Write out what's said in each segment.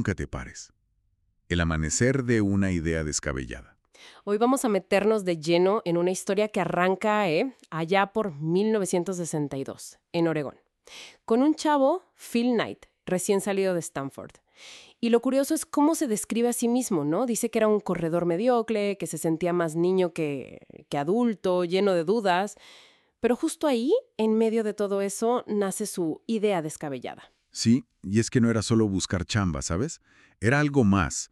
nunca te pares. El amanecer de una idea descabellada. Hoy vamos a meternos de lleno en una historia que arranca allá por 1962, en Oregón, con un chavo, Phil Knight, recién salido de Stanford. Y lo curioso es cómo se describe a sí mismo, ¿no? Dice que era un corredor mediocre, que se sentía más niño que adulto, lleno de dudas. Pero justo ahí, en medio de todo eso, nace su idea descabellada. Sí, y es que no era solo buscar chamba, ¿sabes? Era algo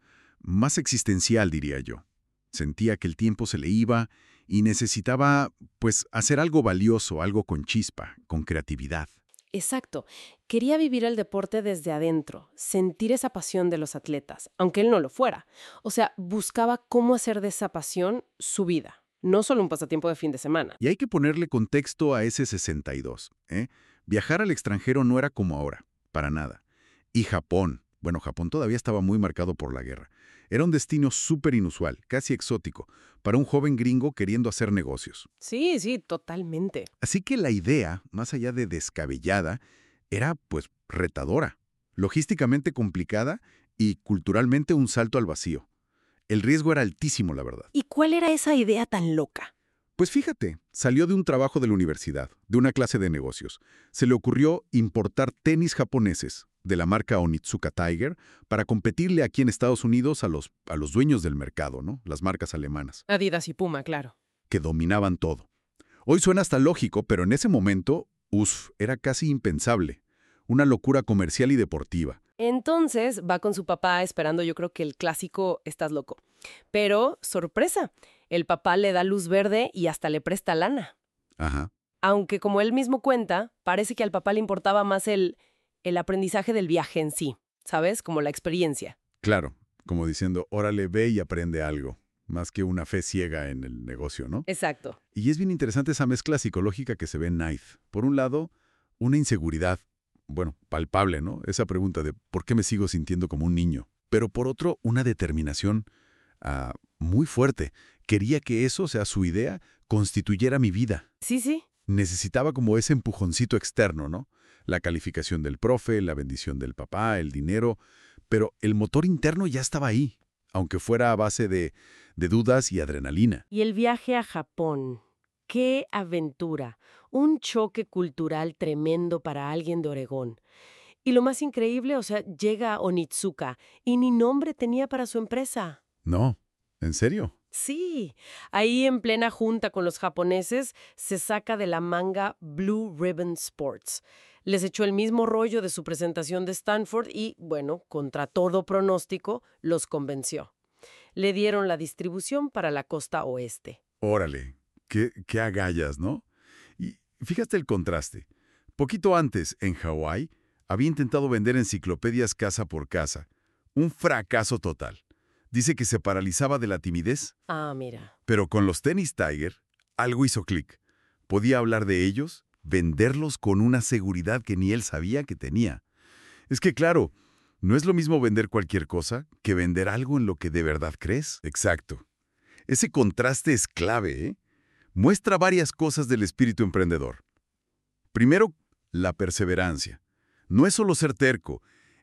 más existencial, diría yo. Sentía que el tiempo se le iba y necesitaba, pues, hacer algo valioso, algo con chispa, con creatividad. Exacto. Quería vivir el deporte desde adentro, sentir esa pasión de los atletas, aunque él no lo fuera. O sea, buscaba cómo hacer de esa pasión su vida, no solo un pasatiempo de fin de semana. Y hay que ponerle contexto a ese 62, ¿eh? Viajar al extranjero no era como ahora, para nada. Y Japón, bueno, Japón todavía estaba muy marcado por la guerra. Era un destino súper inusual, casi exótico, para un joven gringo queriendo hacer negocios. Sí, sí, totalmente. Así que la idea, más allá de descabellada, era, pues, retadora, logísticamente complicada y culturalmente un salto al vacío. El riesgo era altísimo, la verdad. ¿Y cuál era esa idea tan loca? Pues fíjate, salió de un trabajo de la universidad, de una clase de negocios. Se le ocurrió importar tenis japoneses de la marca Onitsuka Tiger para competirle aquí en Estados Unidos a los dueños del mercado, ¿no? Las marcas alemanas, Adidas y Puma, claro. que dominaban todo. Hoy suena hasta lógico, pero en ese momento, era casi impensable. Una locura comercial y deportiva. Entonces va con su papá esperando, yo creo que el clásico "estás loco". Pero, sorpresa, el papá le da luz verde y hasta le presta lana. Ajá, Aunque, como él mismo cuenta, parece que al papá le importaba más el aprendizaje del viaje en sí, ¿sabes? Como la experiencia. claro, como diciendo, órale, ve y aprende algo, más que una fe ciega en el negocio, ¿no? Exacto. Y es bien interesante esa mezcla psicológica que se ve en Knight. Por un lado, una inseguridad, bueno, palpable, ¿no? Esa pregunta de ¿por qué me sigo sintiendo como un niño? Pero por otro, una determinación muy fuerte. Quería que eso, o sea, su idea, constituyera mi vida. Sí, sí. Necesitaba como ese empujoncito externo, ¿no? La calificación del profe, la bendición del papá, el dinero, pero el motor interno ya estaba ahí, aunque fuera a base de dudas y adrenalina. Y el viaje a Japón. ¡Qué aventura! Un choque cultural tremendo para alguien de Oregón. Y lo más increíble, o sea, llega a Onitsuka y ni nombre tenía para su empresa. No, ¿en serio? Sí, ahí en plena junta con los japoneses se saca de la manga Blue Ribbon Sports. Les echó el mismo rollo de su presentación de Stanford y, bueno, contra todo pronóstico, los convenció. Le dieron la distribución para la costa oeste. Órale, qué agallas, ¿no? Y fíjate el contraste. Poquito antes, en Hawái, había intentado vender enciclopedias casa por casa. Un fracaso total. Dice que se paralizaba de la timidez, Ah, mira. pero con los tenis Tiger, algo hizo clic. Podía hablar de ellos, venderlos con una seguridad que ni él sabía que tenía. Es que, claro, no es lo mismo vender cualquier cosa que vender algo en lo que de verdad crees. Exacto. Ese contraste es clave, ¿eh? Muestra varias cosas del espíritu emprendedor. Primero, la perseverancia. No es solo ser terco,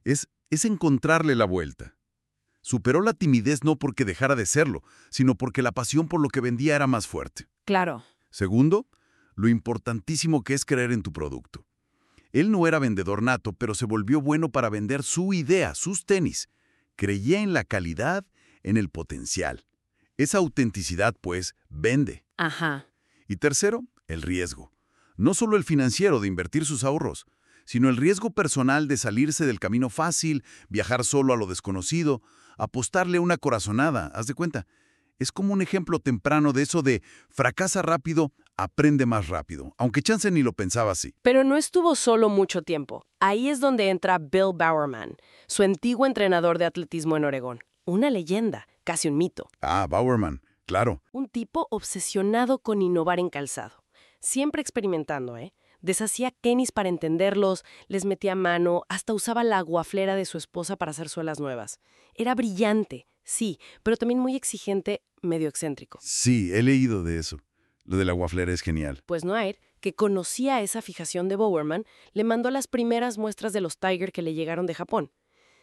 es encontrarle la vuelta. Superó la timidez no porque dejara de serlo, sino porque la pasión por lo que vendía era más fuerte. Claro. Segundo, lo importantísimo que es creer en tu producto. Él no era vendedor nato, pero se volvió bueno para vender su idea, sus tenis. Creía en la calidad, en el potencial. Esa autenticidad, pues, vende. Ajá. Y tercero, el riesgo. No solo el financiero de invertir sus ahorros, sino el riesgo personal de salirse del camino fácil, viajar solo a lo desconocido, apostarle una corazonada, haz de cuenta. Es como un ejemplo temprano de eso de fracasa rápido, aprende más rápido, aunque chance ni lo pensaba así. Pero no estuvo solo mucho tiempo. Ahí es donde entra Bill Bowerman, su antiguo entrenador de atletismo en Oregón. Una leyenda, casi un mito. Ah, Bowerman, claro. Un tipo obsesionado con innovar en calzado. Siempre experimentando, ¿eh? Deshacía tenis para entenderlos, les metía mano, hasta usaba la guaflera de su esposa para hacer suelas nuevas. Era brillante, sí, pero también muy exigente, medio excéntrico. Sí, he leído de eso. Lo de la guaflera es genial. Pues Noir, que conocía esa fijación de Bowerman, le mandó las primeras muestras de los Tiger que le llegaron de Japón.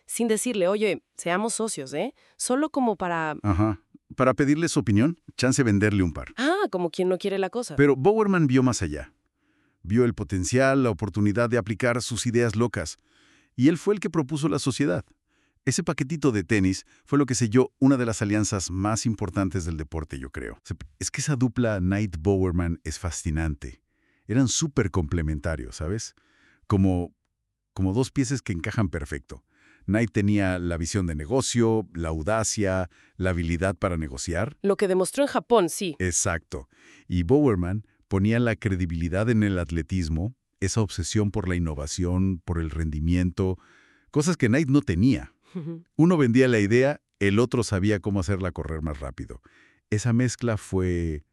sin decirle, oye, seamos socios, ¿eh? Solo como para... Ajá. Para pedirle su opinión, chance venderle un par. como quien no quiere la cosa. Pero Bowerman vio más allá. Vio el potencial, la oportunidad de aplicar sus ideas locas. Y él fue el que propuso la sociedad. Ese paquetito de tenis fue lo que selló una de las alianzas más importantes del deporte, yo creo. Es que esa dupla Knight-Bowerman es fascinante. Eran súper complementarios, ¿sabes? Como dos piezas que encajan perfecto. Knight tenía la visión de negocio, la audacia, la habilidad para negociar. Lo que demostró en Japón, sí. Exacto. Y Bowerman ponía la credibilidad en el atletismo, esa obsesión por la innovación, por el rendimiento, cosas que Knight no tenía. Uno vendía la idea, el otro sabía cómo hacerla correr más rápido. Esa mezcla fue,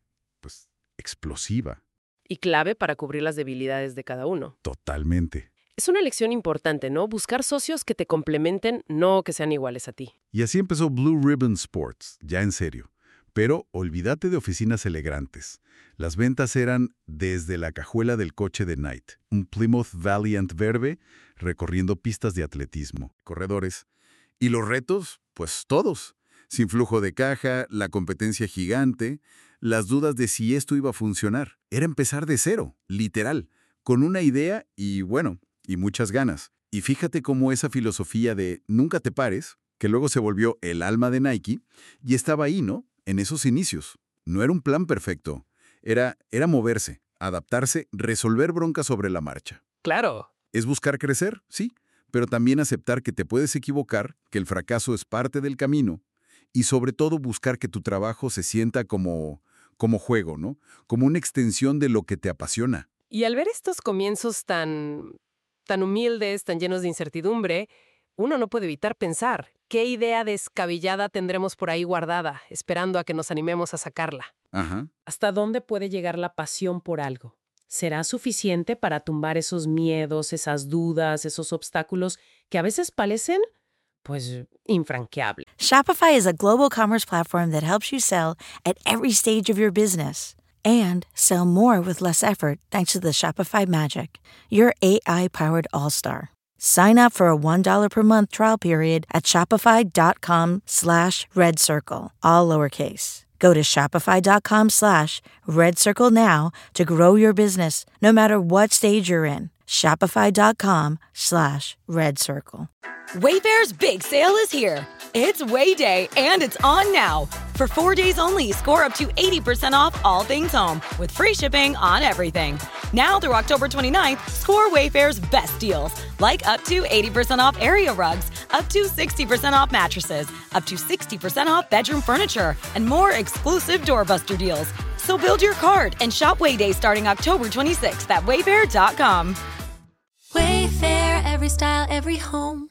explosiva. Y clave para cubrir las debilidades de cada uno. Totalmente. Es una lección importante, ¿no? Buscar socios que te complementen, no que sean iguales a ti. Y así empezó Blue Ribbon Sports, ya en serio. Pero olvídate de oficinas elegantes. Las ventas eran desde la cajuela del coche de Knight, un Plymouth Valiant verde recorriendo pistas de atletismo, corredores. Y los retos, pues todos. Sin flujo de caja, la competencia gigante, las dudas de si esto iba a funcionar. Era empezar de cero, literal, con una idea y muchas ganas. Y fíjate cómo esa filosofía de nunca te pares, que luego se volvió el alma de Nike, y estaba ahí, ¿no? En esos inicios. No era un plan perfecto. Era moverse, adaptarse, resolver broncas sobre la marcha. Claro. ¿Es buscar crecer? Sí, pero también aceptar que te puedes equivocar, que el fracaso es parte del camino, y sobre todo buscar que tu trabajo se sienta como juego, ¿no? Como una extensión de lo que te apasiona. Y al ver estos comienzos tan humildes, tan llenos de incertidumbre, uno no puede evitar pensar, ¿qué idea descabellada tendremos por ahí guardada, esperando a que nos animemos a sacarla? Ajá. ¿Hasta dónde puede llegar la pasión por algo? ¿Será suficiente para tumbar esos miedos, esas dudas, esos obstáculos que a veces parecen, infranqueables? Shopify is a global commerce platform that helps you sell at every stage of your business. And sell more with less effort thanks to the Shopify Magic, your AI-powered all-star. Sign up for a $1 per month trial period at shopify.com/redcircle, all lowercase. Go to shopify.com/redcircle now to grow your business, no matter what stage you're in. Shopify.com/redcircle. Wayfair's big sale is here. It's Way Day, and it's on now. For 4 days only, score up to 80% off all things home, with free shipping on everything. Now through October 29th, score Wayfair's best deals, like up to 80% off area rugs, up to 60% off mattresses, up to 60% off bedroom furniture, and more exclusive doorbuster deals. So build your cart and shop Way Day starting October 26th at wayfair.com. Wayfair, every style, every home.